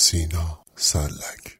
سینا سرلک.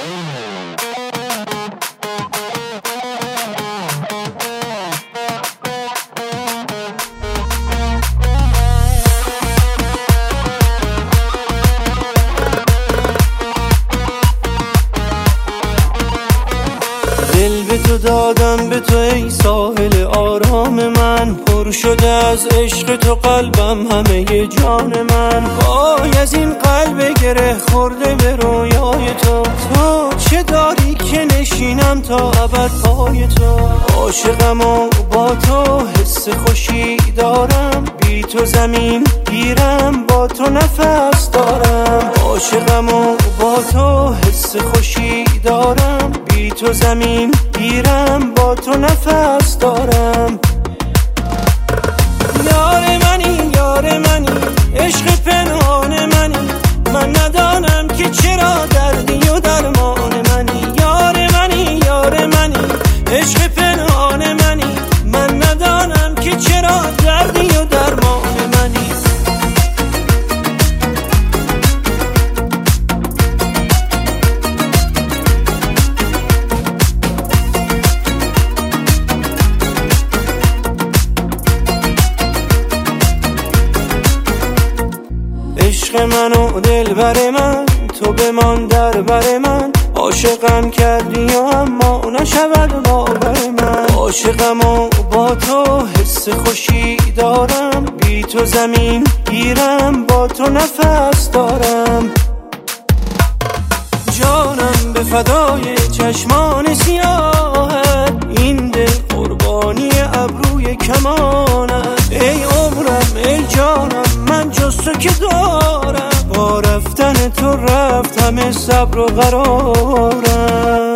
دل به تو دادم، به تو ای ساحل آرام من، پر شده از عشق تو قلبم، همه جان من. وای از این قلب گره خورده به رویای تو، تو چه داری که نشینم تا ابد پای تو. عاشقم و با تو حس خوشی دارم، بی تو زمین گیرم، با تو نفس دارم. عاشقم و با تو حس خوشی دارم، بی تو زمین گیرم، با تو نفس دارم. یار منی یار منی، عشق پنهان منی، من ندانم که چرا دردی و درمان منی. یار منی یار منی، عشق پنهان منی، من ندانم که چرا دردی و درمان منی. عشق من و دلبر من، تو بمان در بر من. عاشقم کردی و اما نشود باور من. عاشقم و با تو حس خوشی دارم، بی تو زمین گیرم، با تو نفس دارم. جانم به فدای چشمان سیاهت، این دل قربانی ابروی کمانت. ای عمرم ای جانم، من جز تو که دارم، با رفتن تو رفت همه صبر و قرارم.